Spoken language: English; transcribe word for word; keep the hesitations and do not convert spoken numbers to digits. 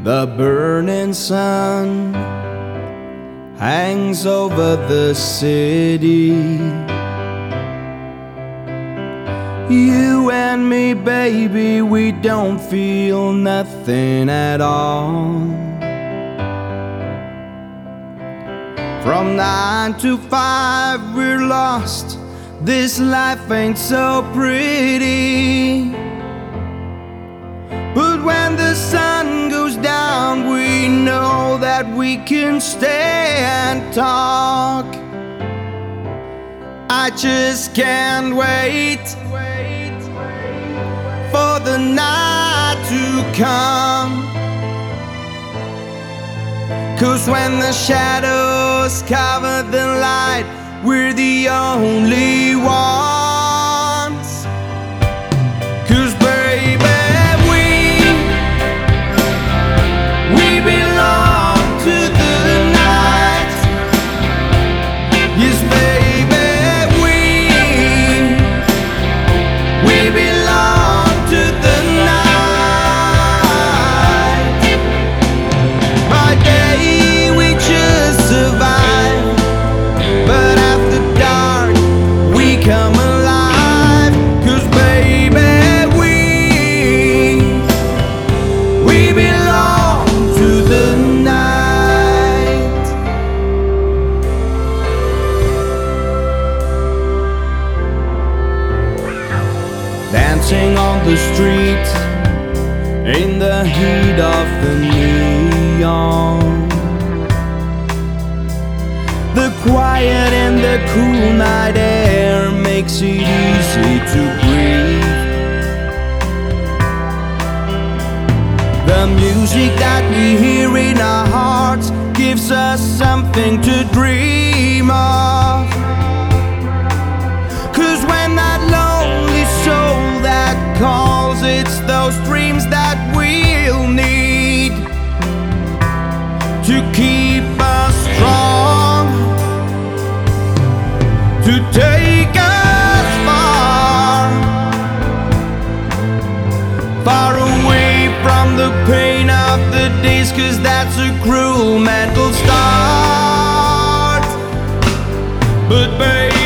The burning sun hangs over the city. You and me, baby, we don't feel nothing at all. From nine to five we're lost. This life ain't so pretty. But when the sun goes down, we know that we can stay and talk. I just can't wait for the night to come. 'Cause when the shadows cover the light, we're the only ones. 'Cause baby, we we belong to the night. Yes baby, we we belong to the night. By day we just survive, but after dark we come alive. 'Cause baby, we we belong to the night. Dancing on the street in the heat of the neon. The quiet and the cool night air makes it easy to breathe. The music that we hear in our hearts gives us something to dream of. 'Cause when that lonely soul that calls, it's those dreams that we'll need to keep us strong, to take us far, far away from the pain of the days. 'Cause that's a cruel mental start. But baby,